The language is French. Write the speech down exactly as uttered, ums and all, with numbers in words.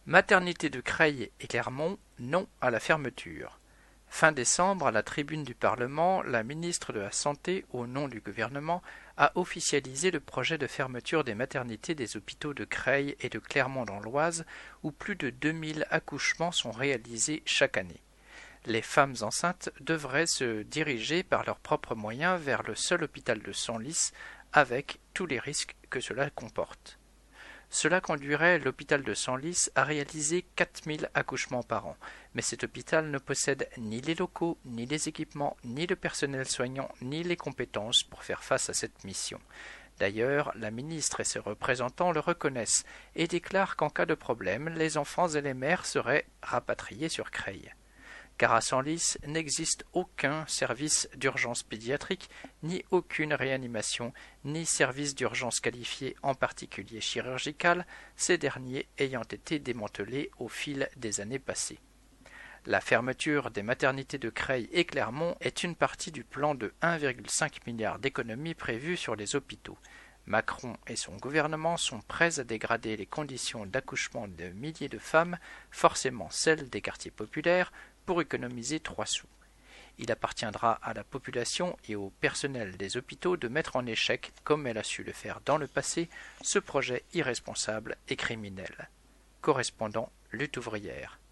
Maternité de Creil et Clermont, non à la fermeture. Fin décembre, à la tribune du Parlement, la ministre de la Santé, au nom du gouvernement, a officialisé le projet de fermeture des maternités des hôpitaux de Creil et de Clermont dans l'Oise, où plus de deux mille accouchements sont réalisés chaque année. Les femmes enceintes devraient se diriger par leurs propres moyens vers le seul hôpital de Senlis, avec tous les risques que cela comporte. Cela conduirait l'hôpital de Senlis à réaliser quatre mille accouchements par an, mais cet hôpital ne possède ni les locaux, ni les équipements, ni le personnel soignant, ni les compétences pour faire face à cette mission. D'ailleurs, la ministre et ses représentants le reconnaissent et déclarent qu'en cas de problème, les enfants et les mères seraient rapatriés sur Creil. Car à Senlis n'existe aucun service d'urgence pédiatrique, ni aucune réanimation, ni service d'urgence qualifié, en particulier chirurgical, ces derniers ayant été démantelés au fil des années passées. La fermeture des maternités de Creil et Clermont est une partie du plan de un virgule cinq milliard d'économies prévues sur les hôpitaux. Macron et son gouvernement sont prêts à dégrader les conditions d'accouchement de milliers de femmes, forcément celles des quartiers populaires, pour économiser trois sous. Il appartiendra à la population et au personnel des hôpitaux de mettre en échec, comme elle a su le faire dans le passé, ce projet irresponsable et criminel. Correspondant Lutte ouvrière.